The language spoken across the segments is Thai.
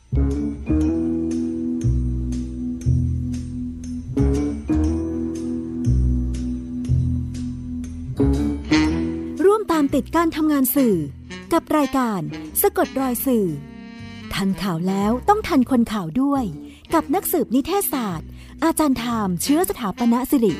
ร่วมตามติดการทำงานสื่อกับรายการสะกดรอยสื่อทันข่าวแล้วต้องทันคนข่าวด้วยกับนักสืบนิเทศศาสตร์อาจารย์ไทม์เชื้อสถาปนสิริ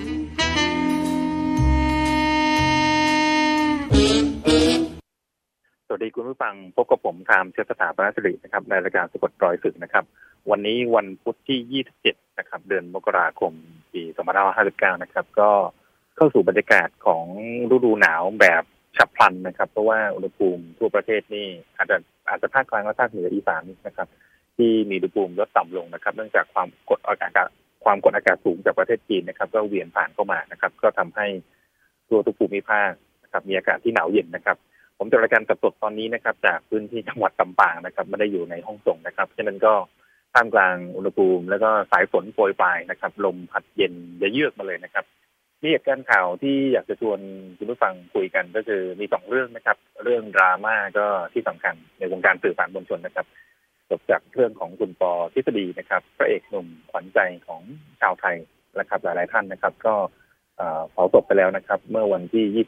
สวัสดีคุณผู้ฟังพบกับผมไทม์เชื้อสถาปนสิรินะครับในรายการสะกดรอยสื่อนะครับวันนี้วันพุธที่27นะครับเดือนมกราคมปี2559นะครับก็เข้าสู่บรรยากาศของฤดูหนาวแบบฉับพลันนะครับเพราะว่าอุณหภูมิทั่วประเทศนี่อาจจะภาคกลางและภาคเหนืออีสานนะครับที่มีอุณหภูมิลดต่ำลงนะครับเนื่องจากความกดอากาศสูงจากประเทศจีนนะครับก็เวียนผ่านเข้ามานะครับก็ทำให้ตัวทุกภูมิภาคนะครับมีอากาศที่หนาวเย็นนะครับผมจะรายการสดตอนนี้นะครับจากพื้นที่จังหวัดลำปางนะครับไม่ได้อยู่ในห้องส่งนะครับฉะนั้นก็ท่ามกลางอุณหภูมิแล้วก็สายฝนโปรยปลายนะครับลมพัดเย็นเยือกมาเลยนะครับมีเหตุการณ์ข่าวที่อยากจะชวนคุณผู้ฟังคุยกันก็คือมี2เรื่องนะครับเรื่องดราม่าก็ที่สำคัญในวงการสื่อสารมวลชนนะครับจบจากเรื่องของคุณปอทฤษฎีนะครับพระเอกหนุ่มขวัญใจของชาวไทยนะครับหลายๆท่านนะครับก็เผาศพไปแล้วนะครับเมื่อวันที่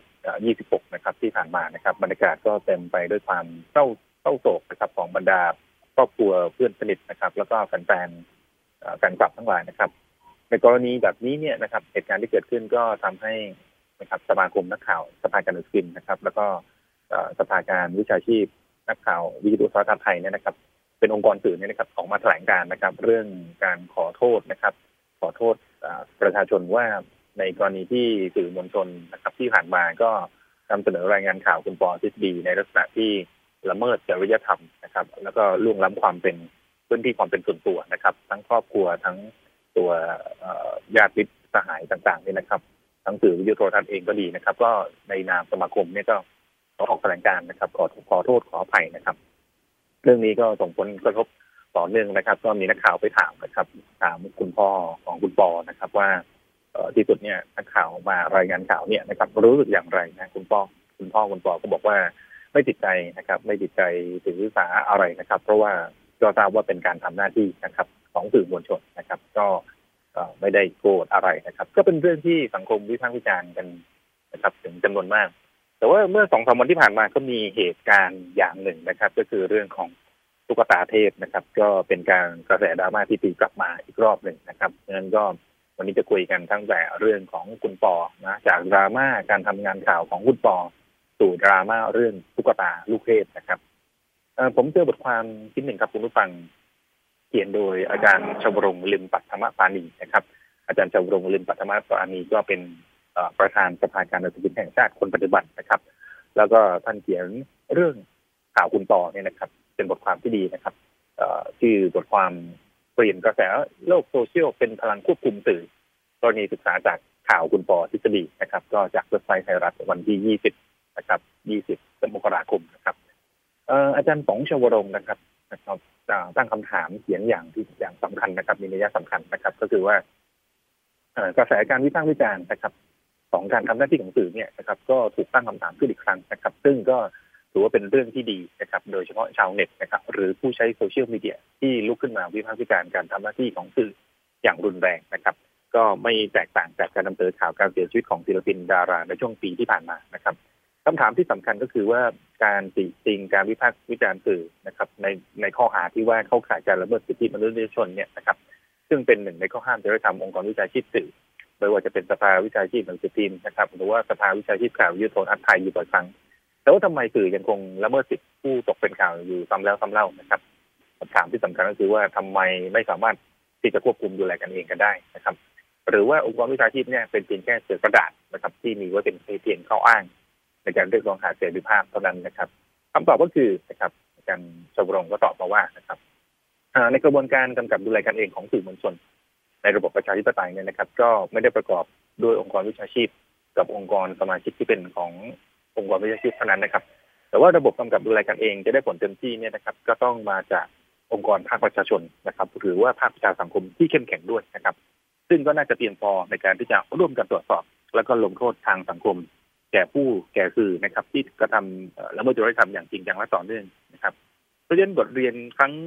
26นะครับที่ผ่านมานะครับบรรยากาศก็เต็มไปด้วยความเศร้าโศกนะครับของบรรดาครอบครัวเพื่อนสนิทนะครับแล้วก็แฟนคลับทั้งหลายนะครับในกรณีแบบนี้เนี่ยนะครับเหตุการณ์ที่เกิดขึ้นก็ทำให้นะครับสมาคมนักข่าวสภาการหนังสือพิมพ์นะครับแล้วก็สภาการวิชาชีพนักข่าววิทยุโทรทัศน์ไทยเนี่ยนะครับเป็นองค์กรสื่อเนี่ยนะครับออกมาแถลงการนะครับเรื่องการขอโทษนะครับขอโทษประชาชนว่าในกรณีที่สื่อมวลชนนะครับที่ผ่านมาก็นำเสนอรายงานข่าวคุณปอทฤษฎีในลักษณะที่ละเมิดจริยธรรมนะครับแล้วก็ล่วงล้ำความเป็นพื้นที่ความเป็นส่วนตัวนะครับทั้งครอบครัวทั้งตัวญาติมิตรสหายต่างๆนี่นะครับทั้งสื่อวิทยุโทรทัศน์เองก็ดีนะครับก็ในนามสมาคมเนี่ยก็ออกแถลงการนะครับขอโทษขออภัยนะครับเรื่องนี้ก็ส่งผลกระทบต่อเนื่องนะครับก็มีนักข่าวไปถามนะครับถามคุณพ่อของคุณปอนะครับว่าที่สุดเนี่ยนักข่าวมารายงานข่าวเนี่ยนะครับรู้สึกอย่างไรนะคุณปอก็บอกว่าไม่ติดใจนะครับไม่ติดใจถือสาอะไรนะครับเพราะว่าก็ทราบว่าเป็นการทำหน้าที่นะครับของสื่อมวลชนนะครับก็ไม่ได้โกรธอะไรนะครับก็เป็นเรื่องที่สังคมวิพากษ์วิจารณ์กันนะครับถึงจำนวนมากแต่ว่าเมื่อ 2-3 วันที่ผ่านมาก็มีเหตุการณ์อย่างหนึ่งนะครับก็คือเรื่องของตุ๊กตาเทพนะครับก็เป็นการกระแสดราม่าที่ตีกลับมาอีกรอบหนึ่งนะครับงั้นก็วันนี้จะคุยกันทั้งแต่เรื่องของคุณปอนะจากดราม่าการทำงานข่าวของคุณปอสู่ดราม่าเรื่องตุ๊กตาลูกเทพนะครับผมเจอบทความชิ้นหนึ่งครับคุณผู้ฟังเขียนโดยอาจารย์ชวรงค์ลิมปัทมปานีนะครับอาจารย์ชวรงค์ลิมปัทมปานีก็เป็นประธานสภาการหนังสือพิมพ์แห่งชาติคนปัจจุบันนะครับแล้วก็ท่านเขียนเรื่องข่าวคุณปอเนี่ยนะครับเป็นบทความที่ดีนะครับชื่อบทความเปลี่ยนกระแสโลกโซเชียลเป็นพลังควบคุมสื่อกรณีศึกษาจากข่าวคุณปอทฤษฎีนะครับก็จากเว็บไซต์ไทยรัฐวันที่20นะครับ20มกราคมนะครับอาจารย์ป๋องชวรงค์นะครับตั้งคำถามเขียนอย่างสำคัญนะครับมีนัยสำคัญนะครับก็คือว่ากระแสการวิพากษ์วิจารณ์นะครับของการทำหน้าที่ของสื่อเนี่ยนะครับก็ถูกตั้งคำถามขึ้นอีกครั้งนะครับซึ่งก็ถือว่าเป็นเรื่องที่ดีนะครับโดยเฉพาะชาวเน็ตนะครับหรือผู้ใช้โซเชียลมีเดียที่ลุกขึ้นมาวิพากษ์วิจารณ์การทำหน้าที่ของสื่ออย่างรุนแรงนะครับก็ไม่แตกต่างจากการนำเสนอข่าวการเสียชีวิตของศิลปินดาราในช่วงปีที่ผ่านมานะครับคำถามที่สำคัญก็คือว่าการติติงการวิพากษ์วิจารณ์สื่อนะครับในข้อหาที่ว่าเข้าข่ายการละเมิดสิทธิมนุษยชนเนี่ยนะครับซึ่งเป็นหนึ่งในข้อห้ามจริยธรรมองค์กรวิชาชีพสื่อไม่ว่าจะเป็นสภาวิชาชีพหนังสือพิมพ์นะครับหรือว่าสภาวิชาชีพข่าววิทยุโทรทัศน์ไทยอยู่บ่อยครั้งแต่ว่าทำไมสื่อยังคงละเมิดสิทธิผู้ตกเป็นข่าวอยู่ซ้ำแล้วซ้ำเล่านะครับคำถามที่สำคัญก็คือว่าทำไมไม่สามารถที่จะควบคุมดูแลกันเองกันได้นะครับหรือว่าองค์กรวิชาชีพเนี่ยเป็นเพียงแค่เสือกระดาษนะครับที่มีไว้เป็นเพียงข้ออ้างในการเรียกร้องหาเสรีภาพเท่านั้นนะครับคำตอบก็คือนะครับอาจารย์ชวรงค์ก็ตอบมาว่านะครับในกระบวนการกำกับดูแลกันเองของสื่อมวลชนในระบบประชาธิปไตยเนี่ยนะครับก็ไม่ได้ประกอบด้วยองค์กรวิชาชีพกับองค์กรสมาชิกที่เป็นขององค์กรวิชาชีพเท่านั้นนะครับแต่ว่าระบบกำกับดูแลกันเองจะได้ผลเต็มที่เนี่ยนะครับก็ต้องมาจากองค์กรภาคประชาชนนะครับหรือว่าภาคประชาสังคมที่เข้มแข็งด้วยนะครับซึ่งก็น่าจะเพียงพอในการที่จะร่วมกันตรวจสอบแล้วก็ลงโทษทางสังคมแก่สื่อนะครับที่กระทำละเมิดจริยธรรมอย่างจริงจังและต่อเนื่องนะครับเพราะฉะนั้นบทเรียนครั้ง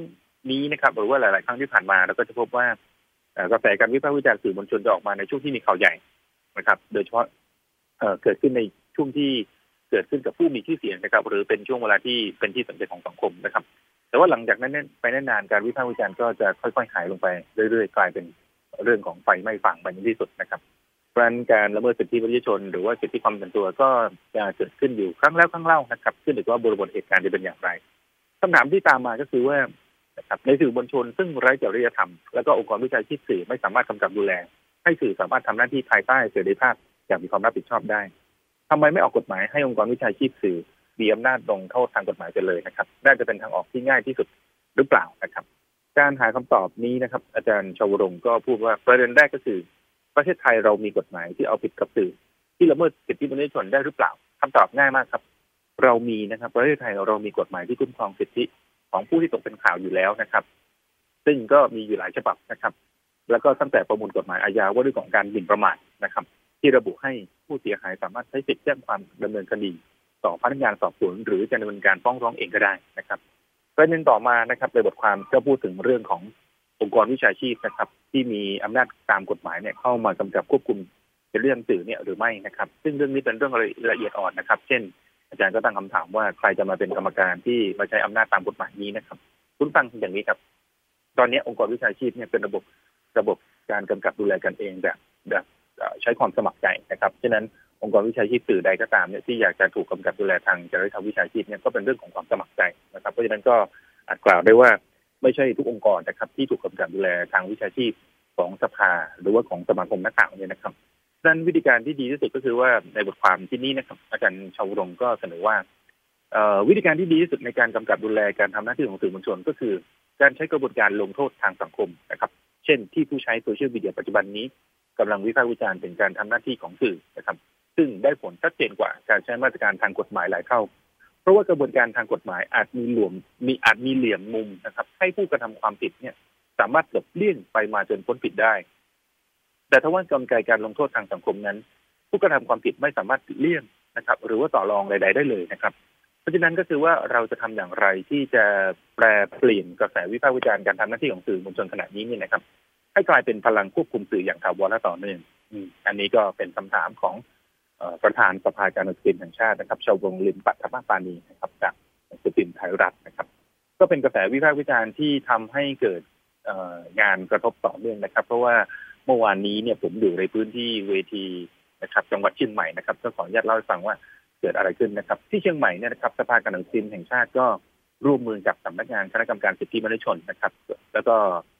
นี้นะครับหรือว่าหลายๆครั้งที่ผ่านมาเราก็จะพบว่ากระแสการวิพากษ์วิจารณ์สื่อมวลชนจะออกมาในช่วงที่มีข่าวใหญ่นะครับโดยเฉพาะเกิดขึ้นในช่วงที่เกิดขึ้นกับผู้มีชื่อเสียงนะครับหรือเป็นช่วงเวลาที่เป็นที่สนใจของสังคมนะครับแต่ว่าหลังจากนั้นไปนานๆการวิพากษ์วิจารณ์ก็จะค่อยๆหายลงไปเรื่อยๆกลายเป็นเรื่องของไฟไหม้ฟางไปในที่สุดนะครับเพราะฉะนั้นการละเมิดสิทธิมนุษยชนหรือว่าสิทธิความเป็นตัวก็จะเกิดขึ้นอยู่ครั้งแล้วครั้งเล่านะครับขึ้นอยู่กับว่าบริบทเหตุการณ์จะเป็นอย่างไรคำถามที่ตามมาก็คือว่าในสื่อมวลชนซึ่งไร้จริยธรรมและก็องค์กรวิชาชีพสื่อไม่สามารถกำกับดูแลให้สื่อสามารถทำหน้าที่ภายใต้เสรีภาพอย่างมีความรับผิดชอบได้ทำไมไม่ออกกฎหมายให้องค์กรวิชาชีพสื่อมีอำนาจลงโทษทางกฎหมายไปเลยนะครับน่าจะเป็นทางออกที่ง่ายที่สุดหรือเปล่านะครับการหาคำตอบนี้นะครับอาจารย์ชวรงค์ก็พูดว่าประเด็นแรกก็คือประเทศไทยเรามีกฎหมายที่เอาผิดกับสื่อที่ละเมิดสิทธิมนุษยชนได้หรือเปล่าคำตอบง่ายมากครับเรามีนะครับประเทศไทยเรามีกฎหมายที่คุ้มครองสิทธิของผู้ที่ตกเป็นข่าวอยู่แล้วนะครับซึ่งก็มีอยู่หลายฉบับนะครับแล้วก็ตั้งแต่ประมวลกฎหมายอาญาว่าด้วยของการหมิ่นประมาทนะครับที่ระบุให้ผู้เสียหายสามารถใช้สิทธิแจ้งความดำเนินคดีต่อพนักงานสอบสวนหรือจะดำเนินการฟ้องร้องเองก็ได้นะครับประเด็นต่อมานะครับในบทความก็พูดถึงเรื่องขององค์กรวิชาชีพนะครับที่มีอำนาจตามกฎหมายเนี่ยเข้ามากำกับควบคุมในเรื่องสื่อเนี่ยหรือไม่นะครับซึ่งเรื่องนี้เป็นเรื่องละเอียดอ่อนนะครับเช่นอาจารย์ก็ตั้งคำถามว่าใครจะมาเป็นกรรมการที่มาใช้อำนาจตามกฎหมายนี้นะครับคุณฟังอย่างนี้ครับตอนนี้องค์กรวิชาชีพเนี่ยเป็นระบบการกำกับดูแลกันเองแบบใช้ความสมัครใจนะครับฉะนั้นองค์กรวิชาชีพสื่อใดก็ตามเนี่ยที่อยากจะถูกกำกับดูแลทางจริยธรรมวิชาชีพเนี่ยก็เป็นเรื่องของความสมัครใจนะครับเพราะฉะนั้นก็อาจกล่าวได้ว่าไม่ใช่ทุกองค์กรนะครับที่ถูกกำกับดูแลทางวิชาชีพของสภาหรือว่าของสมาคมนักข่าวเนี่ยนะครับฉะนั้นวิธีการที่ดีที่สุดก็คือว่าในบทความที่นี้นะครับอาจารย์ชาวรงค์ก็เสนอว่าวิธีการที่ดีที่สุดในการกำกับดูแลการทำหน้าที่ของสื่อมวลชนก็คือการใช้กระบวนการลงโทษทางสังคมนะครับเช่นที่ผู้ใช้โซเชียลมีเดียปัจจุบันนี้กำลังวิพากษ์วิจารณ์ถึงการทำหน้าที่ของสื่อนะครับซึ่งได้ผลชัดเจนกว่าการใช้มาตรการทางกฎหมายหลายเท่าเพราะว่ากระบวนการทางกฎหมายอาจมีเหลี่ยมมุมนะครับให้ผู้กระทำความผิดเนี่ยสามารถหลบเลี่ยงไปมาจนพ้นผิดได้แต่ถ้าว่ากลไกการลงโทษทางสังคมนั้นผู้กระทำความผิดไม่สามารถเลี่ยงนะครับหรือว่าต่อรองใดๆได้เลยนะครับเพราะฉะนั้นก็คือว่าเราจะทำอย่างไรที่จะแปลเปลี่ยนกระแสวิพากษ์วิจารณ์การทำหน้าที่ของสื่อมวลชนขณะนี้เนี่ยนะครับให้กลายเป็นพลังควบคุมสื่ออย่างถาวรและต่อเนื่องอันนี้ก็เป็นคำถามของประธานสภาการหนังสือพิมพ์แห่งชาตินะครับชาววงลิมปัทมปานีนะครับจากหนังสือพิมพ์ไทยรัฐนะครับก็เป็นกระแสวิพากษ์วิจารณ์ที่ทำให้เกิดงานกระทบต่อเนื่องนะครับเพราะว่าเมื่อวานนี้เนี่ยผมอยู่ในพื้นที่เวทีนะครับจังหวัดเชียงใหม่นะครับก็ขออนุญาตเล่าให้ฟังว่าเกิดอะไรขึ้นนะครับที่เชียงใหม่เนี่ยนะครับสภาการหนังสือพิมพ์แห่งชาติก็ร่วมมือกับสำนักงานคณะกรรมการสิทธิมนุษยชนนะครับแล้วก็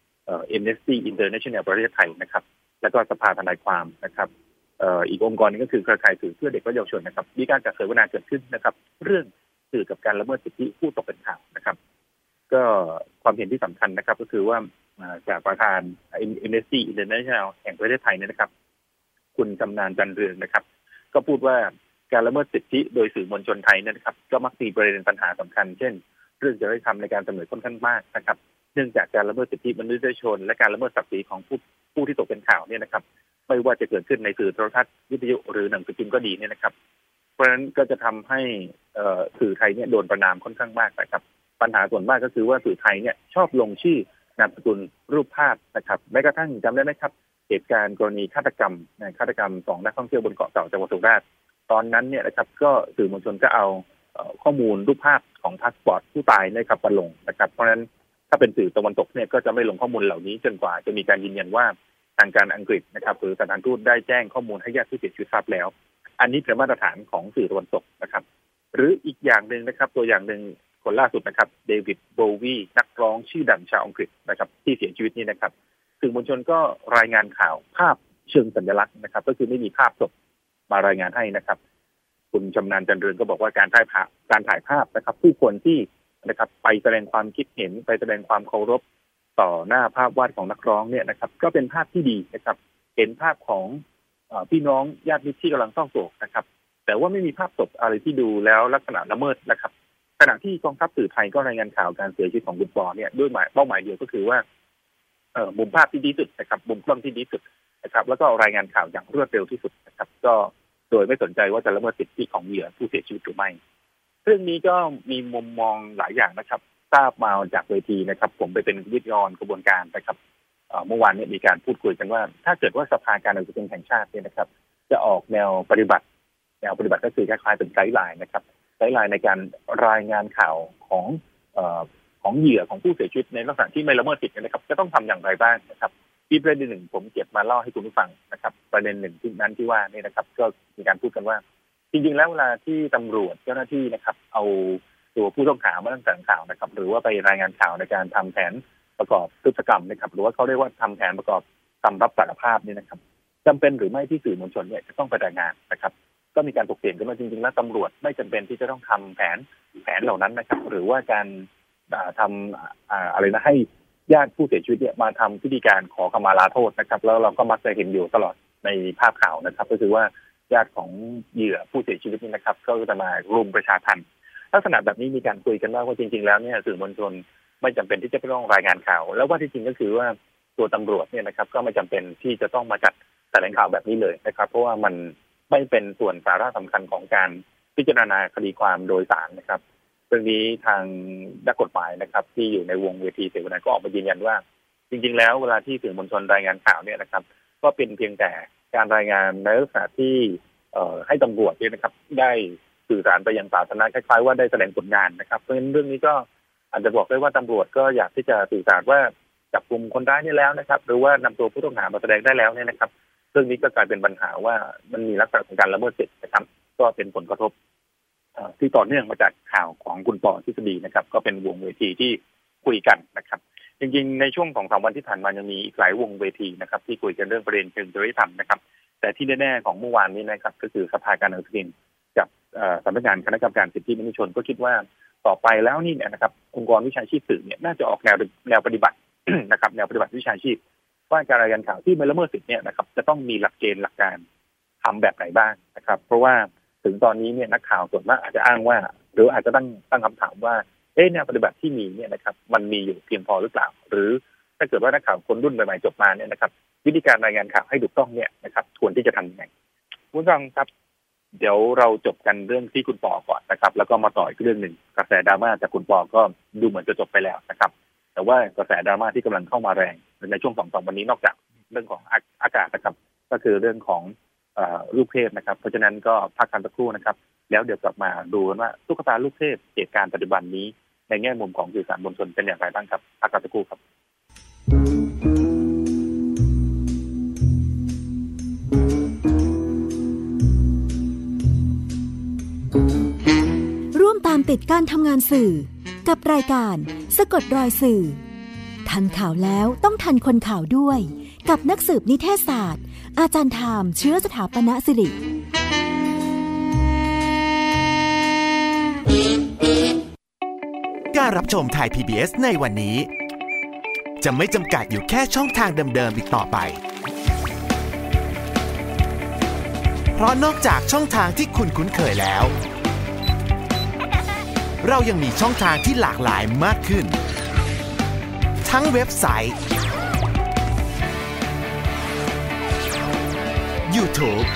Amnesty International ประเทศไทยนะครับแล้วก็สภาทนายความนะครับอีกองค์กรนึงก็คือเครือข่ายสื่อเพื่อเด็กและเยาวชนนะครับมีการจัดเสวนาเกิดขึ้นนะครับเรื่องสื่อกับการละเมิดสิทธิผู้ตกเป็นข่าวนะครับก็ความเห็นที่สำคัญนะครับก็คือว่าจากประธาน Amnesty International แห่งประเทศไทยเนี่ยนะครับคุณชำนาญจันเรืองนะครับก็พูดว่าการละเมิดสิทธิโดยสื่อมวลชนไทยเนี่ยนะครับก็มักมีประเด็นปัญหาสำคัญเช่นเรื่องจริยธรรมในการเสนอค่อนข้างมากนะครับเนื่องจากการละเมิดสิทธิมนุษยชนและการละเมิดศักดิ์ศรีของผู้ที่ตกเป็นข่าวเนี่ยนะครับไม่ว่าจะเกิดขึ้นในสื่อโทรทัศน์วิทยุหรือหนังสือพิมพ์ก็ดีเนี่ยนะครับเพราะฉะนั้นก็จะทำให้สื่อไทยเนี่ยโดนประณามค่อนข้างมากนะครับปัญหาส่วนมากก็คือว่าสื่อไทยเนี่ยชอบลงชื่อนามสกุลรูปภาพนะครับแม้กระทั่งจำได้ไหมครับเหตุการณ์กรณีฆาตกรรม2นักท่องเที่ยวบนเกาะเต่าจังหวัดสุราษฎร์ตอนนั้นเนี่ยนะครับก็สื่อมวลชนก็เอาข้อมูลรูปภาพของพาสปอร์ตผู้ตายนะครับมาลงนะครับเพราะฉะนั้นถ้าเป็นสื่อตะวันตกเนี่ยก็จะไม่ลงข้อมูลเหล่านี้จนกว่าจะมีการยืนยันว่าทางการอังกฤษนะครับหรือสถานทูตได้แจ้งข้อมูลให้ญาติผู้เสียชีวิตทราบแล้วอันนี้เป็นมาตรฐานของสื่อตะวันตกนะครับหรืออีกอย่างหนึ่งนะครับตัวอย่างหนึ่งคนล่าสุดนะครับเดวิดโบวีนักร้องชื่อดังชาวอังกฤษนะครับที่เสียชีวิตนี่นะครับสื่อมวลชนก็รายงานข่าวภาพเชิงสัญลักษณ์นะครับก็คือไม่มีภาพศพมารายงานให้นะครับคุณชำนาญจันเรืองก็บอกว่าการถ่ายภาพนะครับผู้คนที่นะครับไปแสดงความคิดเห็นไปแสดงความเคารพต่อหน้าภาพวาดของนักร้องเนี่ยนะครับก็เป็นภาพที่ดีนะครับเห็นภาพของพี่น้องญาติมิตรที่กำลังเศร้าโศกนะครับแต่ว่าไม่มีภาพศพอะไรที่ดูแล้วลักษณะละเมิดนะครับขณะที่กองทัพสื่อไทยก็รายงานข่าวการเสียชีวิตของคุณปอเนี่ยด้วยเป้าหมายเดียวก็คือว่ามุมภาพที่ดีสุดนะครับมุมกล้องที่ดีสุดนะครับแล้วก็รายงานข่าวอย่างรวดเร็วที่สุดนะครับก็โดยไม่สนใจว่าจะละเมิดสิทธิของเหยื่อผู้เสียชีวิตหรือไม่เรื่องนี้ก็มีมุมมองหลายอย่างนะครับทราบมาจากเวทีนะครับผมไปเป็นวิทยากรกระบวนการนะครับเมื่อวานนี้มีการพูดคุยกันว่าถ้าเกิดว่าสภาการเงินแห่งชาติเนี่ยนะครับจะออกแนวปฏิบัติก็คือคล้ายๆเป็นไกด์ไลน์นะครับไกด์ไลน์ในการรายงานข่าวของเหยื่อของผู้เสียชีวิตในลักษณะที่ไม่ละเมิดสิทธินะครับจะต้องทำอย่างไรบ้างนะครับที่ประเด็นหนึ่งผมเก็บมาเล่าให้คุณผู้ฟังนะครับประเด็นหนึ่งที่นั้นที่ว่านี่นะครับก็มีการพูดกันว่าจริงๆแล้วเวลาที่ตำรวจเจ้าหน้าที่นะครับเอาตัวผู้ต้องหามาตั้งแต่ข่าวนะครับหรือว่าไปรายงานข่าวในการทำแผนประกอบพฤติกรรมนะครับหรือว่าเขาเรียกว่าทำแผนประกอบคำรับสารภาพนี่นะครับจำเป็นหรือไม่ที่สื่อมวลชนเนี่ยจะต้องไปรายงานนะครับก็มีการถกเถียงกันว่าจริงๆแล้วตำรวจไม่จำเป็นที่จะต้องทำแผนเหล่านั้นนะครับหรือว่าการทำอะไรนะให้ญาติผู้เสียชีวิตเนี่ยมาทำพิธีการขอขมาลาโทษนะครับแล้วเราก็มักจะเห็นอยู่ตลอดในภาพข่าวนะครับก็คือว่าญาติของเหยื่อผู้เสียชีวิตนี่นะครับก็จะมารุมประชาทัณฑ์ลักษณะแบบนี้มีการคุยกันว่าจริงๆแล้วเนี่ยสื่อมวลชนไม่จำเป็นที่จะต้องรายงานข่าวแล้วว่าที่จริงก็คือว่าตัวตำรวจเนี่ยนะครับก็ไม่จำเป็นที่จะต้องมาจัดแถลงข่าวแบบนี้เลยนะครับเพราะว่ามันไม่เป็นส่วนสาระสำคัญของการพิจารณาคดีความโดยศาลนะครับเรื่องนี้ทางนักกฎหมายนะครับที่อยู่ในวงเวทีเสวนาก็ออกมายืนยันว่าจริงๆแล้วเวลาที่สื่อมวลชนรายงานข่าวเนี่ยนะครับก็เป็นเพียงแต่การรายงานในลักษณะที่ให้ตำรวจเนี่ยนะครับได้สื่อสารไปยังสาธารณะคล้ายๆว่าได้แสดงผลงานนะครับเพราะฉะนั้นเรื่องนี้ก็อาจจะบอกได้ว่าตำรวจก็อยากที่จะสื่อสารว่าจับกุมคนร้ายนี่แล้วนะครับหรือว่านำตัวผู้ต้องหามาแสดงได้แล้วเนี่ยนะครับเรื่องนี้ก็กลายเป็นปัญหาว่ามันมีลักษณะของการละเมิดสิทธินะครับก็เป็นผลกระทบที่ต่อเนื่องมาจากข่าวของคุณปอทฤษฎีนะครับก็เป็นวงเวทีที่คุยกันนะครับจริงๆในช่วง2-3 วันที่ผ่านมายังมีอีกหลายวงเวทีนะครับที่คุยกันเรื่องประเด็นเชิงจริยธรรมนะครับแต่ที่แน่ๆของเมื่อวานนี้นะครับก็คือสภาการหนังสือพิมพ์กับสำนักงานคณะกรรมการสิทธิมนุษยชนก็คิดว่าต่อไปแล้วนี่นะครับองค์กรวิชาชีพสื่อเนี่ยน่าจะออกแนวปฏิบัติ นะครับแนวปฏิบัติวิชาชีพว่าการรายงานข่าวที่ไม่ละเมิดสิทธิเนี่ยนะครับจะต้องมีหลักเกณฑ์หลักการทำแบบไหนบ้างนะครับเพราะว่าถึงตอนนี้เนี่ยนักข่าวส่วนมากอาจจะอ้างว่าหรืออาจจะตั้งคำถามว่าแนวปฏิบัติที่มีเนี่ยนะครับมันมีอยู่เพียงพอหรือเปล่าหรือถ้าเกิดว่านักข่าวคนรุ่นใหม่ๆจบมาเนี่ยนะครับวิธีการรายงานข่าวให้ถูกต้องเนี่ยนะครับควรที่จะทำยังไงคุณผู้ฟังครับเดี๋ยวเราจบกันเรื่องที่คุณปอก่อนนะครับแล้วก็มาต่ออีกเรื่องหนึ่งกระแสดราม่าจากคุณปอก็ดูเหมือนจะจบไปแล้วนะครับแต่ว่ากระแสดราม่าที่กำลังเข้ามาแรงในช่วง2-3 วันนี้นอกจากเรื่องของอากาศนะครับก็คือเรื่องของลูกเทพนะครับเพราะฉะนั้นก็พักกันสักครู่นะครับแล้วเดี๋ยวกลับมาดูกันว่าตุ๊กตาลูกเทพเหตุการณ์ปัจจุบันนี้ในแง่มุมของสื่อสารมวลชนเป็นอย่างไรบ้างครับพักกันสักครู่ครับร่วมตามติดการทำงานสื่อกับรายการสะกดรอยสื่อทันข่าวแล้วต้องทันคนข่าวด้วยกับนักสืบนิเทศศาสตร์อาจารย์ไทม์เชื้อสถาปนสิริการรับชมไทย PBS ในวันนี้จะไม่จำกัดอยู่แค่ช่องทางเดิมๆอีกต่อไปเพราะนอกจากช่องทางที่คุณคุ้นเคยแล้วเรายังมีช่องทางที่หลากหลายมากขึ้นทั้งเว็บไซต์ YouTube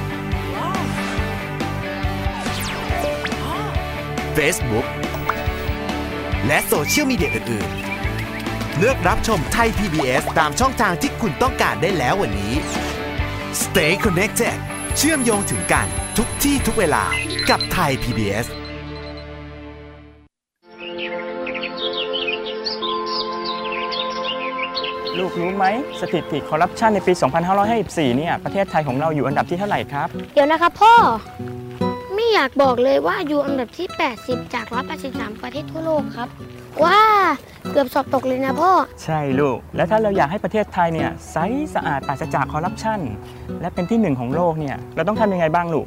Facebook และโซเชียลมีเดียอื่นๆเลือกรับชมไทย PBS ตามช่องทางที่คุณต้องการได้แล้ววันนี้ Stay connected เชื่อมโยงถึงกันทุกที่ทุกเวลากับไทย PBS ลูกรู้ไหมสถิติคอร์รัปชันในปี 2554 เนี่ยประเทศไทยของเราอยู่อันดับที่เท่าไหร่ครับเดี๋ยวนะครับพ่อไม่อยากบอกเลยว่าอยู่อันดับที่ 80 จาก 183 ประเทศทั่วโลกครับว้าเกือบสอบตกเลยนะพ่อใช่ลูกแล้วถ้าเราอยากให้ประเทศไทยเนี่ยใสสะอาดปราศจากคอร์รัปชันและเป็นที่1ของโลกเนี่ยเราต้องทำยังไงบ้างลูก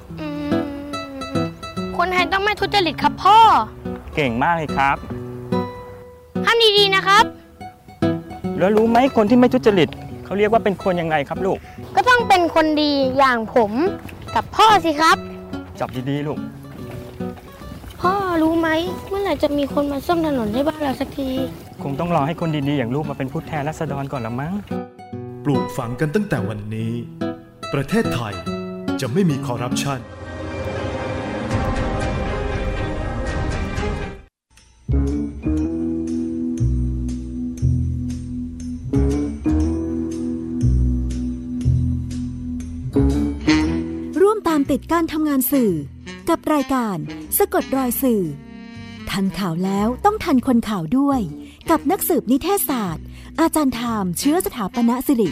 คนไทยต้องไม่ทุจริตครับพ่อเก่งมากเลยครับทำดีๆนะครับแล้วรู้ไหมคนที่ไม่ทุจริตเขาเรียกว่าเป็นคนยังไงครับลูกก็ต้องเป็นคนดีอย่างผมกับพ่อสิครับจับดีๆลูกพ่อรู้ไหมเมื่อไหร่จะมีคนมาซ่อมถนนให้บ้านเราสักทีคงต้องรอให้คนดีๆอย่างลูกมาเป็นผู้แทนราษฎรก่อนละมั้งปลูกฝังกันตั้งแต่วันนี้ประเทศไทยจะไม่มีคอร์รัปชันติดการทำงานสื่อกับรายการสะกดรอยสื่อทันข่าวแล้วต้องทันคนข่าวด้วยกับนักสืบนิเทศศาสตร์อาจารย์ไทม์เชื้อสถาปนสิริ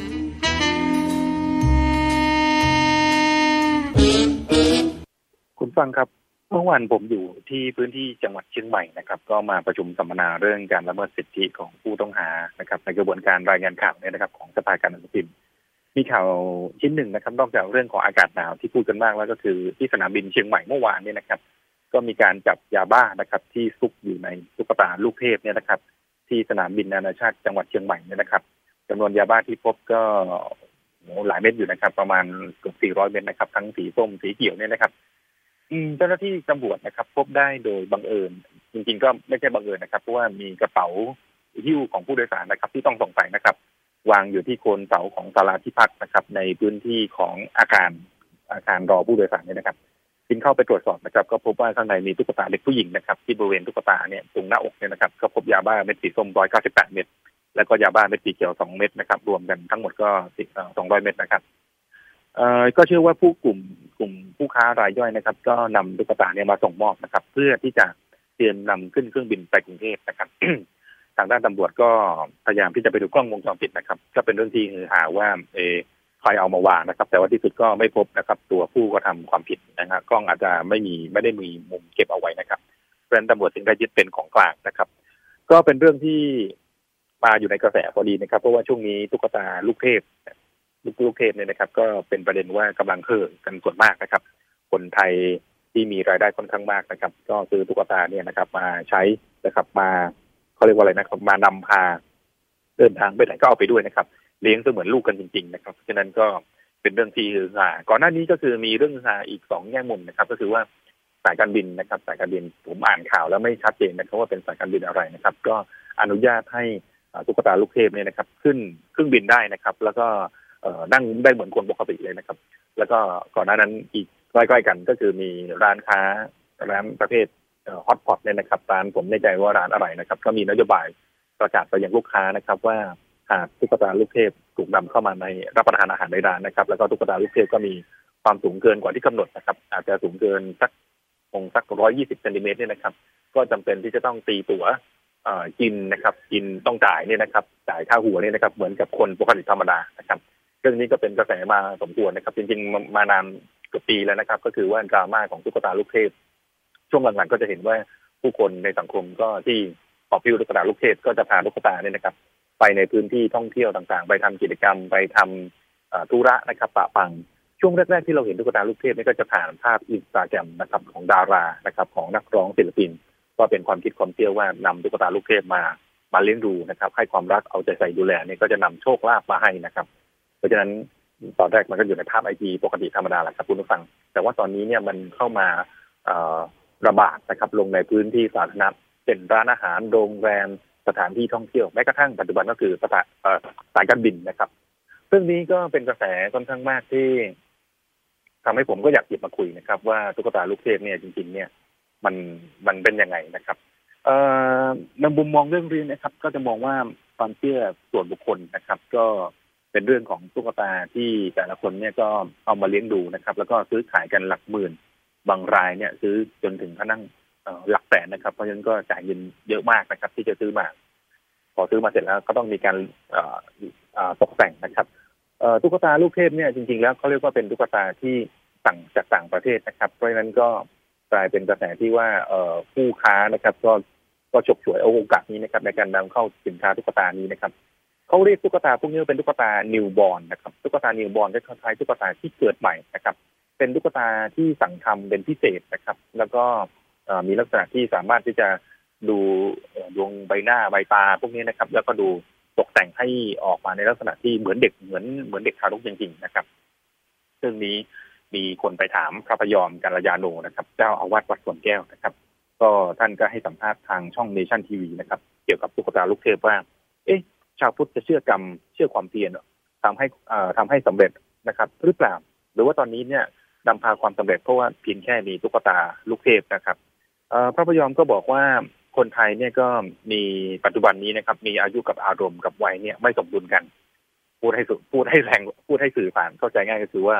คุณฟังครับเมื่อวานผมอยู่ที่พื้นที่จังหวัดเชียงใหม่นะครับก็มาประชุมสัมมนาเรื่องการละเมิดสิทธิของผู้ต้องหานะครับในกระบวนการรายงานข่าวเนี่ยนะครับของสภาการหนังสือพิมพ์มีข่าวชิ้นหนึ่งนะครับนอกจากเรื่องของอากาศหนาวที่พูดกันมากแล้วก็คือที่สนามบินเชียงใหม่เมื่อวานเนี่ยนะครับก็มีการจับยาบ้านะครับที่ซุกอยู่ในตุ๊กตาลูกเทพเนี่ยนะครับที่สนามบินนานาชาติจังหวัดเชียงใหม่เนี่ยนะครับจำนวนยาบ้าที่พบก็หลายเม็ดอยู่นะครับประมาณเกือบ400 เม็ดนะครับทั้งสีส้มสีเขียวเนี่ยนะครับเจ้าหน้าที่ตำรวจนะครับพบได้โดยบังเอิญจริงๆก็ไม่ใช่บังเอิญนะครับเพราะว่ามีกระเป๋าหิ้วของผู้โดยสารนะครับที่ต้องสงสัยนะครับวางอยู่ที่โคนเสาของศาลาที่พักนะครับในพื้นที่ของอาคารรอผู้โดยสารเนี่ยนะครับจึงเข้าไปตรวจสอบนะครับก็พบว่าข้างในมีตุ๊กตาเด็กผู้หญิงนะครับที่บริเวณตุ๊กตาเนี่ยตรงหน้าอกเนี่ยนะครับก็พบยาบ้าเม็ดสีส้ม198 เม็ดแล้วก็ยาบ้าเม็ดสีเขียว2 เม็ดนะครับรวมกันทั้งหมดก็200 เม็ดนะครับก็เชื่อว่ากลุ่มผู้ค้ารายย่อยนะครับก็นำตุ๊กตาเนี่ยมาส่งมอบนะครับเพื่อที่จะเตรียมนำขึ้นเครื่องบินไปกรุงเทพนะครับ ทางด้านตำรวจก็พยายามที่จะไปดูกล้องวงจรปิดนะครับก็เป็นเรื่องที่ฮือฮาว่าใครเอามาวางนะครับแต่ว่าที่สุดก็ไม่พบนะครับตัวผู้กระทำความผิดนะครับกล้องอาจจะไม่ได้มีมุมเก็บเอาไว้นะครับเพราะฉะนั้นตำรวจจึงได้ยึดเป็นของกลางนะครับก็เป็นเรื่องที่มาอยู่ในกระแสพอดีนะครับเพราะว่าช่วงนี้ตุ๊กตาลูกเทพเนี่ยนะครับก็เป็นประเด็นว่ากำลังเห่อกันส่วนมากนะครับคนไทยที่มีรายได้ค่อนข้างมากนะครับก็ซื้อตุ๊กตาเนี่ยนะครับมาใช้นะครับมาเขาเรียกว่าอะไรนะครับมานำพาเดินทางไปไหนก็เอาไปด้วยนะครับเลี้ยงเสมือนลูกกันจริงๆนะครับฉะนั้นก็เป็นเรื่องที่ฮือฮาก่อนหน้านี้ก็คือมีเรื่องฮือฮาอีก2 แง่มุมนะครับก็คือว่าสายการบินนะครับสายการบินผมอ่านข่าวแล้วไม่ชัดเจนนะครับว่าเป็นสายการบินอะไรนะครับก็อนุญาตให้ตุ๊กตาลูกเทพเนี่ยนะครับขึ้นเครื่องบินได้นะครับแล้วก็นั่งได้เหมือนคนปกติเลยนะครับแล้วก็ก่อนหน้านั้นอีกใกล้ๆกันก็คือมีร้านค้าร้านประเภทฮอตพอตเนี่ยนะครับร้านผมไม่แน่ใจว่าร้านอะไรนะครับก็มีนโยบายประกาศไปยังลูกค้านะครับว่าหากตุ๊กตาลูกเทพถูกนำเข้ามาในรับประทานอาหารในร้านนะครับแล้วก็ตุ๊กตาลูกเทพก็มีความสูงเกินกว่าที่กำหนดนะครับอาจจะสูงเกินสัก120 เซนติเมตรเนี่ยนะครับก็จำเป็นที่จะต้องตีตั๋วกินนะครับกินต้องจ่ายเนี่ยนะครับจ่ายค่าหัวเนี่ยนะครับเหมือนกับคนปกติธรรมดานะครับเรื่องนี้ก็เป็นกระแสมาสมควรนะครับจริงๆมานานเกือบปีแล้วนะครับก็คือว่าดราม่าของตุ๊กตาลูกเทพช่วงหลังๆก็จะเห็นว่าผู้คนในสังคมก็ที่ขอบพิวตุ๊กตาลูกเทพก็จะพาตุ๊กตาเนี่ยนะครับไปในพื้นที่ท่องเที่ยวต่างๆไปทำกิจกรรมไปทำธุระนะครับปะปังช่วงแรกๆที่เราเห็นตุ๊กตาลูกเทพนี่ก็จะผ่านภาพอินสตาแกรมนะครับของดารานะครับของนักร้องศิลปินก็เป็นความคิดความเชื่อว่านำตุ๊กตาลูกเทพมาเลี้ยงดูนะครับให้ความรักเอาใจใส่ดูแลเนี่ยก็จะนำโชคลาภมาให้นะครับเพราะฉะนั้นตอนแรกมันก็อยู่ในภาพไอทีปกติธรรมดาแหละครับคุณผู้ฟังแต่ว่าตอนนี้เนี่ยมันเข้ามาระบาดนะครับลงในพื้นที่สาธารณะเป็นร้านอาหารโรงแรมสถานที่ท่องเที่ยวแม้กระทั่งปัจจุบันก็คือสายการบินนะครับเรื่องนี้ก็เป็นกระแสค่อนข้างมากที่ทำให้ผมก็อยากหยิบมาคุยนะครับว่าตุ๊กตาลูกเทพเนี่ยจริงๆเนี่ยมันเป็นยังไงนะครับในมุมมองเรื่องนี้นะครับก็จะมองว่าความเชื่อส่วนบุคคลนะครับก็เป็นเรื่องของตุ๊กตาที่แต่ละคนเนี่ยก็เอามาเลี้ยงดูนะครับแล้วก็ซื้อขายกันหลักหมื่นบางรายเนี่ยซื้อจนถึงขั้นหลักแสนนะครับเพราะฉะนั้นก็จ่ายเงินเยอะมากนะครับที่จะซื้อมาพอซื้อมาเสร็จแล้วก็ต้องมีการตกแต่งนะครับตุ๊กตาลูกเทพเนี่ยจริงๆแล้วเขาเรียกว่าเป็นตุ๊กตาที่สั่งจากต่างประเทศนะครับเพราะฉะนั้นก็กลายเป็นกระแสที่ว่าผู้ค้านะครับก็ฉกฉวยโอกาสนี้นะครับในการนำเข้าสินค้าตุ๊กตานี้นะครับเขาเรียกตุ๊กตาพวกนี้เป็นตุ๊กตานิวบอร์นนะครับตุ๊กตานิวบอร์นก็คล้ายๆตุ๊กตาที่เกิดใหม่นะครับเป็นตุ๊กตาที่สั่งทำเป็นพิเศษนะครับแล้วก็มีลักษณะที่สามารถที่จะดูดวงใบหน้าใบตาพวกนี้นะครับแล้วก็ดูตกแต่งให้ออกมาในลักษณะที่เหมือนเด็กเหมือนเด็กทารกจริงๆนะครับเรื่องนี้มีคนไปถามพระพยอมกัลยาโนนะครับเจ้าอาวาสวัดสวนแก้วนะครับก็ท่านก็ให้สัมภาษณ์ทางช่องเนชั่นทีวีนะครับเกี่ยวกับตุ๊กตาลูกเทพว่าชาวพุทธจะเชื่อกรรมเชื่อความเพียรทำให้สำเร็จนะครับหรือเปล่าหรือว่าตอนนี้เนี่ยนำพาความสำเร็จเพราะว่าเพียงแค่มีตุ๊กตาลูกเทพนะครับพระพยอมก็บอกว่าคนไทยเนี่ยก็มีปัจจุบันนี้นะครับมีอายุกับอารมณ์กับวัยเนี่ยไม่สมดุลกันพูดให้แรงพูดให้สื่อผ่านเข้าใจง่ายก็คือว่า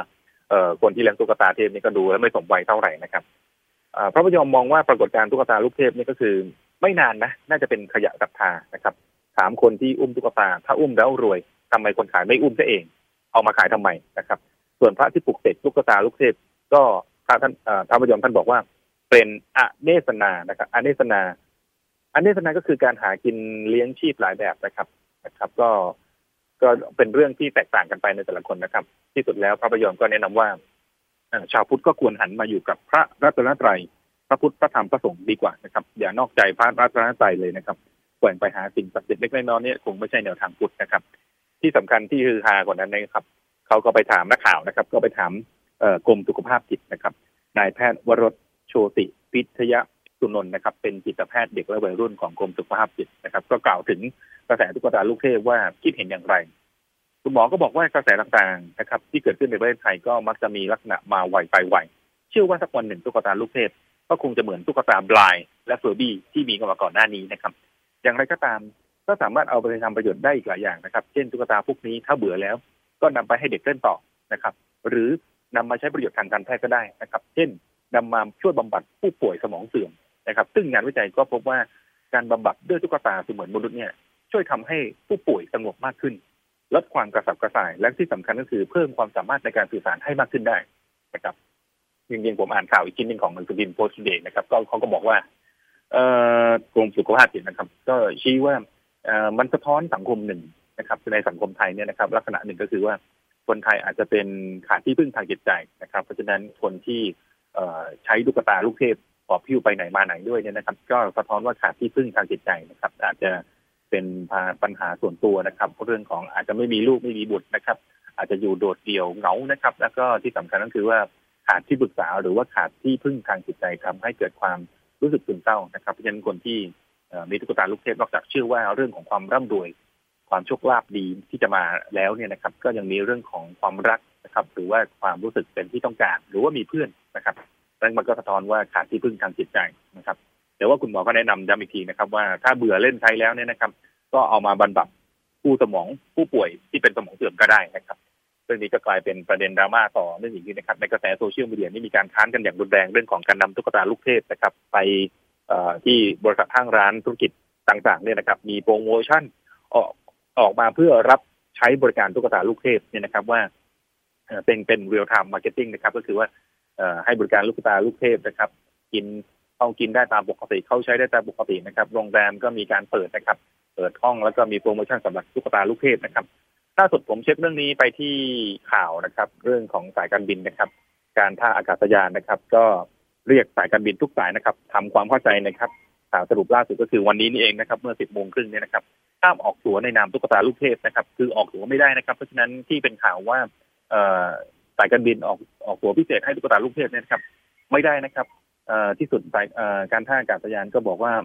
คนที่เลี้ยงตุ๊กตาเทพนี่ก็ดูแล้วไม่สมวัยเท่าไหร่นะครับพระพยอมมองว่าปรากฏการณ์ตุ๊กตาลูกเทพนี่ก็คือไม่นานนะน่าจะเป็นขยะศรัทธานะครับถามคนที่อุ้มตุ๊กตาถ้าอุ้มแล้วรวยทำไมคนขายไม่อุ้มซะเองเอามาขายทำไมนะครับส่วนพระที่ปลุกเสกตุ๊กตาลูกเทพก็พระพยอมท่านบอกว่าเป็นอเนสนานะครับอเนสนาก็คือการหากินเลี้ยงชีพหลายแบบนะครับก็เป็นเรื่องที่แตกต่างกันไปในแต่ละคนนะครับที่สุดแล้วพระพยอมก็แนะนำว่าชาวพุทธก็ควรหันมาอยู่กับพระรัตนตรัยพระพุทธพระธรรมพระสงฆ์ดีกว่านะครับอย่านอกใจพระรัตนตรัยเลยนะครับแกว่งไปหาสิ่งศักดิ์สิทธิ์เล็กน้อยเนี่ยคงไม่ใช่แนวทางพุทธนะครับที่สำคัญที่ฮือฮากว่านั้นนะครับเขาก็ไปถามนักข่าวนะครับก็ไปถามกรมสุขภาพจิตนะครับนายแพทย์วรสโชติพิทยสุนนท์นะครับเป็นจิตแพทย์เด็กและวัยรุ่นของกรมสุขภาพจิตนะครับก็กล่าวถึงกระแสตุ๊กตาลูกเทพว่าคิดเห็นอย่างไรคุณหมอก็บอกว่ากระแสต่างๆนะครับที่เกิดขึ้นในประเทศไทยก็มักจะมีลักษณะมาไวไปไวเชื่อว่าสักวันหนึ่งตุ๊กตาลูกเทพก็คงจะเหมือนตุ๊กตาบลายและเฟอร์บี้ที่มีกันมาก่อนหน้านี้นะครับอย่างไรก็ตามก็สามารถเอาไปทำประโยชน์ได้อีกหลายอย่างนะครับเช่นตุ๊กตาพวกนี้ถ้าเบื่อแล้วก็นำไปให้เด็กเล่นต่อนะครับหรือนำมาใช้ประโยชน์ทางการแพทย์ก็ได้นะครับเช่นนำมาช่วยบำบัดผู้ป่วยสมองเสื่อมนะครับซึ่งงานวิจัยก็พบว่าการบำบัดด้วยตุ๊กตาเสมือนมนุษย์เนี่ยช่วยทำให้ผู้ป่วยสงบมากขึ้นลดความกระสับกระส่ายและที่สำคัญก็คือเพิ่มความสามารถในการสื่อสารให้มากขึ้นได้นะครับจริงๆผมอ่านข่าวอีกชิ้นหนึ่งของหนังสือพิมพ์โพสต์ทูเดย์นะครับก็เขาก็บอกว่ากรมสุขภาพจิตนะครับก็ชี้ว่ามันสะท้อนสังคมหนึ่งนะครับในสังคมไทยเนี่ยนะครับลักษณะหนึ่งก็คือว่าคนไทยอาจจะเป็นขาดที่พึ่งทางจิตใจนะครับเพราะฉะนั้นคนที่ใช้ตุ๊กตาลูกเทพปอบพิ้วไปไหนมาไหนด้วยเนี่ยนะครับก็สะท้อนว่าขาดที่พึ่งทางจิตใจนะครับอาจจะเป็นปัญหาส่วนตัวนะครับเรื่องของอาจจะไม่มีลูกไม่มีบุตรนะครับอาจจะอยู่โดดเดี่ยวเหงานะครับแล้วก็ที่สำคัญก็คือว่าขาดที่ปรึกษาหรือว่าขาดที่พึ่งทางจิตใจทำให้เกิดความรู้สึกซึมเศร้านะครับเพราะฉะนั้นคนที่มีตุ๊กตาลูกเทพนอกจากเชื่อว่าเรื่องของความร่ำรวยความโชคลาภดีที่จะมาแล้วเนี่ยนะครับก็ยังมีเรื่องของความรักนะครับหรือว่าความรู้สึกเป็นที่ต้องการหรือว่ามีเพื่อนนะครับนั่นมันก็สะท้อนว่าขาดที่พึ่งทางจิตใจนะครับแต่ว่าคุณหมอก็แนะนำย้ำอีกทีนะครับว่าถ้าเบื่อเล่นใช้แล้วเนี่ยนะครับก็เอามาบรรบัดผู้ป่วยที่เป็นสมองเสื่อมก็ได้นะครับเรื่องนี้ก็กลายเป็นประเด็นดราม่าต่อเนื่องอีกทีนะครับในกระแสโซเชียลมีเดียนี่มีการค้านกันอย่างรุนแรงเรื่องของการนำตุ๊กตาลูกเทพนะครับไปที่บริษัทห้างร้านธุรกิจต่างๆเนี่ยนะครับมีโปรโมชั่นออกมาเพื่อรับใช้บริการตุ๊กตาลูกเทพเนี่ยนะครับว่าเป็นเรียลไทม์มาร์เก็ตติ้งนะครับก็คือว่าให้บริการลูกตาลูกเทพนะครับกินได้ตามปกติเข้าใช้ได้ตามปกตินะครับโรงแรมก็มีการเปิดนะครับเปิดห้องแล้วก็มีโปรโมชั่นสำหรับตุ๊กตาลูกเทพนะครับล่าสุดผมเช็คเรื่องนี้ไปที่ข่าวนะครับเรื่องของสายการบินนะครับการท่าอากาศยานนะครับก็เรียกสายการบินทุกสายนะครับทำความเข้าใจนะครับข่าวสรุปล่าสุดก็คือวันนี้นี่เองนะครับเมื่อ 10:30 น.เนี่ยนะครับห้ามออกตั๋วในนามตุ๊กตาลูกเทพนะครับคือออกตั๋วไม่ได้นะครับเพราะฉะนั้นที่เป็นข่าวว่าสายการบินออกตั๋วพิเศษให้ตุ๊กตาลูกเทพเนี่ยนะครับไม่ได้นะครับที่สุดการท่าอากาศยานก็บอกว่า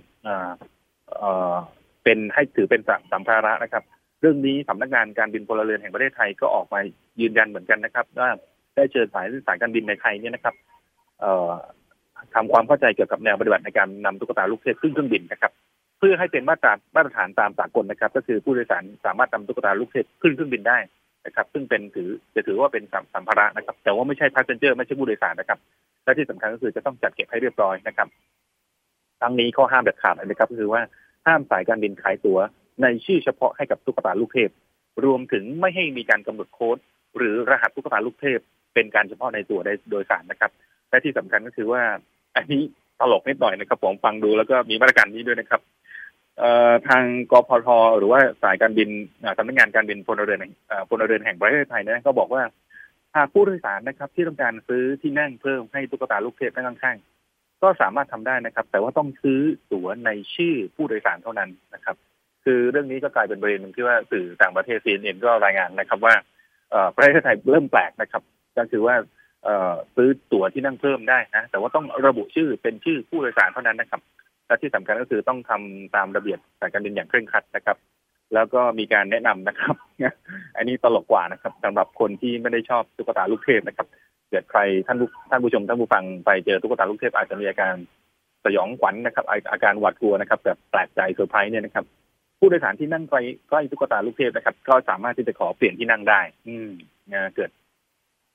เป็นให้ถือเป็นสัมภาระนะครับเรื่องนี้สำนักงานการบินพลเรือนแห่งประเทศไทยก็ออกมายืนยันเหมือนกันนะครับว่าได้เชิญสายการบินในไทยเนี่ยนะครับทำความเข้าใจเกี่ยวกับแนวปฏิบัติในการนำตุ๊กตาลูกเทพขึ้นเครื่องบินนะครับเพื่อให้เป็นมาตรฐานตามสากลนะครับก็คือผู้โดยสารสามารถนำตุ๊กตาลูกเทพขึ้นเครื่องบินได้นะครับซึ่งเป็นถือว่าเป็นสัมภาระนะครับแต่ว่าไม่ใช่พาสเซนเจอร์ไม่ใช่ผู้โดยสารนะครับและที่สำคัญก็คือจะต้องจัดเก็บให้เรียบร้อยนะครับทั้งนี้ข้อห้ามเด็ดขาดนะครับก็คือว่าห้ามสายการบินขายตั๋วในชื่อเฉพาะให้กับตุ๊กตาลูกเทพรวมถึงไม่ให้มีการกำหนดโค้ดหรือรหัสตุ๊กตาลูกเทพเป็นการเฉพาะในตั๋วโดยสารนะครับและที่สำคัญก็คือว่าอันนี้ตลกนิดหน่อยนะครับผมฟังดูแล้วก็มีมาตรการนี้ด้วยนะครับทางกพท.หรือว่าสายการบินสำนักงานการบินพลเรือนแห่งประเทศไทยนะก็บอกว่าหากผู้โดยสารนะครับที่ต้องการซื้อที่นั่งเพิ่มให้ตุ๊กตาลูกเทพนั่งข้างๆก็สามารถทำได้นะครับแต่ว่าต้องซื้อตั๋วในชื่อผู้โดยสารเท่านั้นนะครับคือเรื่องนี้ก็กลายเป็นประเด็นหนึ่งที่ว่าสื่อต่างประเทศ CNN ก็รายงานนะครับว่าประเทศไทยเริ่มแปลกนะครับก็คือว่าซื้อตั๋วที่นั่งเพิ่มได้นะแต่ว่าต้องระบุชื่อเป็นชื่อผู้โดยสารเท่านั้นนะครับและที่สำคัญก็คือต้องทำตามระเบียบสายการบินอย่างเคร่งครัดนะครับแล้วก็มีการแนะนำนะครับอันนี้ตลกกว่านะครับสำหรับคนที่ไม่ได้ชอบตุ๊กตาลูกเทพนะครับเกิดใครท่านผู้ชมท่านผู้ฟังไปเจอตุ๊กตาลูกเทพอาจจะมีอาการสยองขวัญนะครับอาการหวาดกลัวนะครับแบบแปลกใจเซอร์ไพรส์เนี่ยนะครับผู้โดยสารที่นั่งใกล้ตุ๊กตาลูกเทพนะครับก็สามารถที่จะขอเปลี่ยนที่นั่งได้เกิด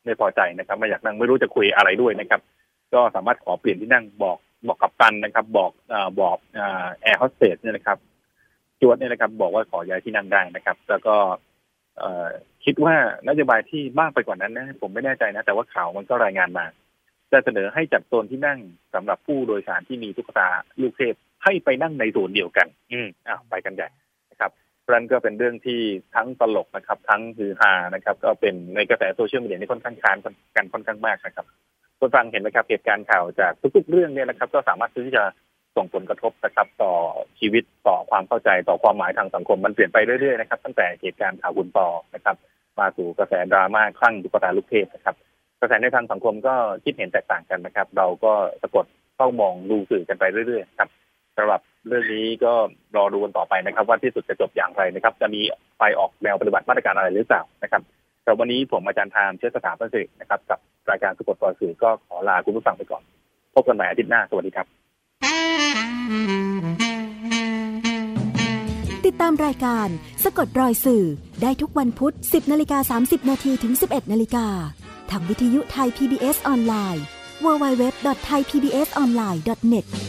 ไม่พอใจนะครับไม่อยากนั่งไม่รู้จะคุยอะไรด้วยนะครับก็สามารถขอเปลี่ยนที่นั่งบอกกัปตันนะครับบอกแอร์โฮสเตสเนี่ยนะครับจวดเนี่ยนะครับบอกว่าขอย้ายที่นั่งได้นะครับแล้วก็คิดว่านโยบายที่มากไปกว่านั้นนะผมไม่แน่ใจนะแต่ว่าข่าวมันก็รายงานมาจะเสนอให้จัดโซนที่นั่งสำหรับผู้โดยสารที่มีตุ๊กตาลูกเทพให้ไปนั่งในโซนเดียวกันไปกันใหญ่นะครับเพราะฉะนั้นก็เป็นเรื่องที่ทั้งตลกนะครับทั้งฮือฮานะครับก็เป็นในกระแสโซเชียลมีเดียที่ค่อนข้างค้านกันค่อนข้างมากนะครับคนฟังเห็นไหมครับเหตุการณ์ข่าวจากทุกๆเรื่องเนี่ยนะครับก็สามารถที่จะส่งผลกระทบนะครับต่อชีวิตต่อความเข้าใจต่อความหมายทางสังคมมันเปลี่ยนไปเรื่อยๆนะครับตั้งแต่เหตุการณ์ข่าวคุณปอนะครับมาสู่กระแสดราม่าคลั่งตุ๊กตาลูกเทพนะครับกระแสในทางสังคมก็คิดเห็นแตกต่างกันนะครับเราก็สะกดเฝ้ามองดูสื่อกันไปเรื่อยๆครับสำหรับเรื่องนี้ก็รอดูกันต่อไปนะครับว่าที่สุดจะจบอย่างไรนะครับจะมีไปออกแนวปฏิบัติมาตรการอะไรหรือเปล่านะครับแต่วันนี้ผมอาจารย์ทามเชื้อสถาปนิกนะครับกับรายการสะกดรอยสื่อก็ขอลาคุณผู้ฟังไปก่อนพบกันใหม่อาทิตย์หน้าสวัสดีครับติดตามรายการสะกดรอยสื่อได้ทุกวันพุธ 10:30 นถึง 11:00 นทางวิทยุไทย PBS ออนไลน์ www.thaipbsonline.net